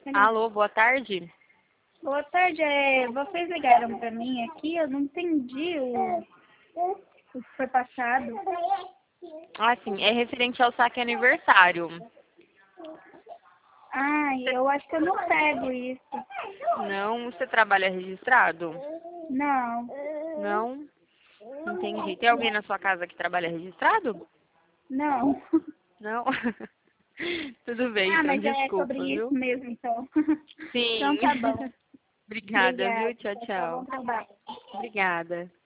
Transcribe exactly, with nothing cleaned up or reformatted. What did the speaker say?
Alô, boa tarde. Boa tarde, é, vocês ligaram pra mim aqui, eu não entendi o, o que foi passado. Ah, sim, é referente ao saque aniversário. Ah, eu acho que eu não pego isso. Não, você trabalha registrado? Não, Não? Entendi. Tem alguém na sua casa que trabalha registrado? não. Não? Tudo bem, Ah, então mas é desculpa, sobre isso viu? mesmo, então. Sim. Então tá bom. Obrigada, Obrigada. viu? Tchau, Tchau, tchau, bom tchau. trabalho. Obrigada.